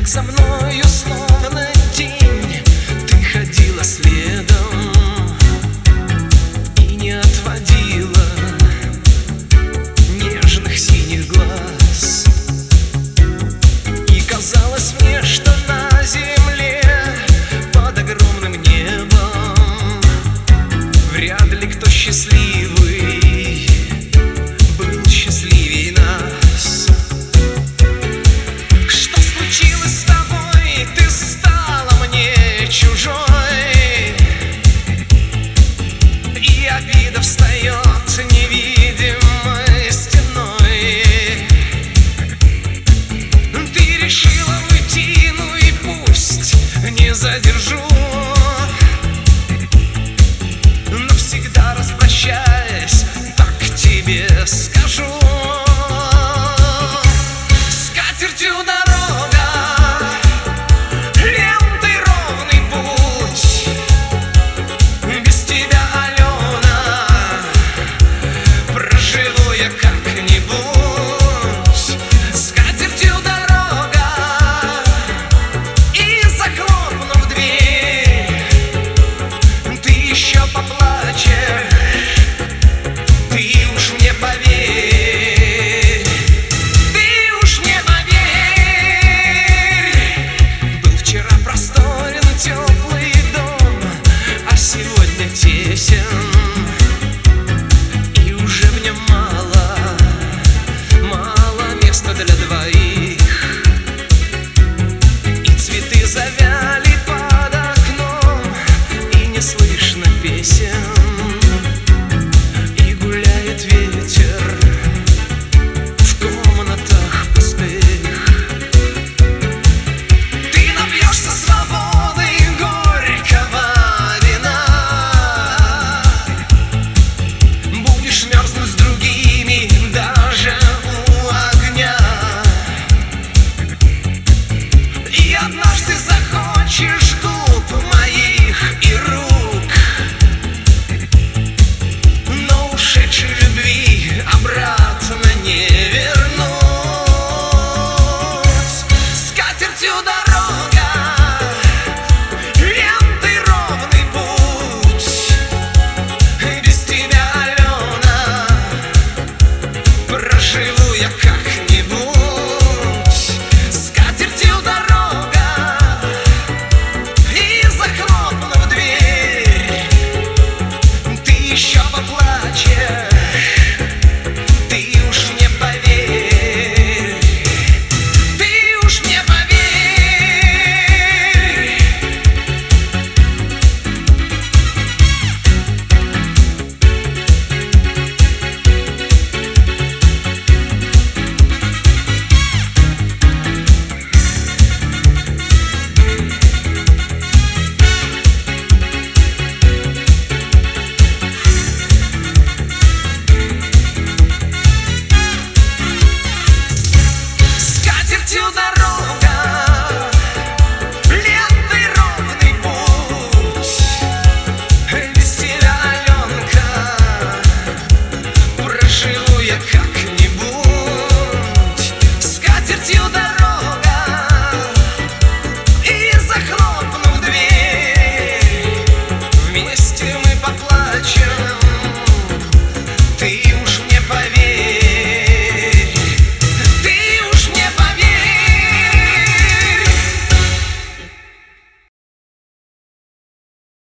за мною словно тень ты ходила следом и не отводила нежных синих глаз. И казалось мне, что на земле под огромным небом вряд ли кто счастливый был счастливей нас. Что случилось с тобой? Ты стала мне чужой, и обида встает невидимой стеной. Ты решила уйти, ну и пусть, не задержу. Но всегда распрощаясь, так тебе скажу: с катертью дорога, лентой ровный путь. Без тебя, Алена, проживу я как-нибудь. С катертью дорога, и захлопнув дверь, ты еще поплачешь, ты уж мне поверь, ты уж мне поверь. Был вчера просторен теплый дом, а сегодня тесен, и уже в нем мало места для двоих. И цветы завяли под окном, и не слышно песен, и гуляет ветер в комнатах пустых. Ты напьешься свободы горького вина, будешь мерзнуть с другими даже у огня. И однажды захочешь губ моих и рук, но ушедшей любви обратно не вернуть. С катертью дорога,